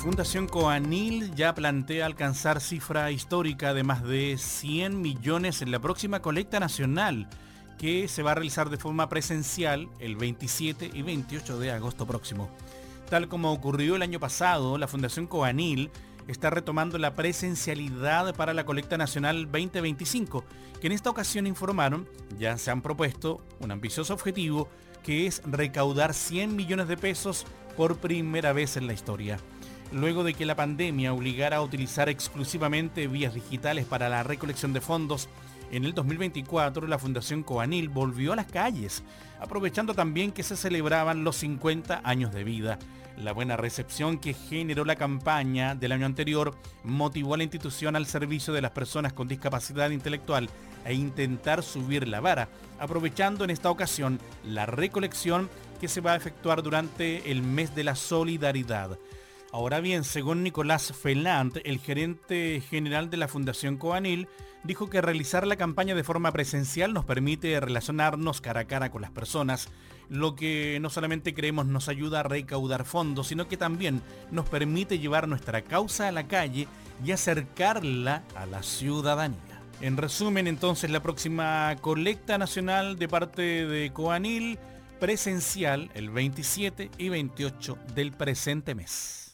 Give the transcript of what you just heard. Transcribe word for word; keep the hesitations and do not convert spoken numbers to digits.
Fundación Coanil ya plantea alcanzar cifra histórica de más de cien millones en la próxima colecta nacional, que se va a realizar de forma presencial el veintisiete y veintiocho de agosto próximo. Tal como ocurrió el año pasado, la Fundación Coanil está retomando la presencialidad para la colecta nacional veinte veinticinco, que en esta ocasión informaron ya se han propuesto un ambicioso objetivo, que es recaudar cien millones de pesos por primera vez en la historia. Luego de que la pandemia obligara a utilizar exclusivamente vías digitales para la recolección de fondos, en el dos mil veinticuatro la Fundación Coanil volvió a las calles, aprovechando también que se celebraban los cincuenta años de vida. La buena recepción que generó la campaña del año anterior motivó a la institución al servicio de las personas con discapacidad intelectual a intentar subir la vara, aprovechando en esta ocasión la recolección que se va a efectuar durante el mes de la solidaridad. Ahora bien, según Nicolás Felant, el gerente general de la Fundación Coanil, dijo que realizar la campaña de forma presencial nos permite relacionarnos cara a cara con las personas, lo que no solamente creemos nos ayuda a recaudar fondos, sino que también nos permite llevar nuestra causa a la calle y acercarla a la ciudadanía. En resumen, entonces, la próxima colecta nacional de parte de Coanil, presencial el veintisiete y veintiocho del presente mes.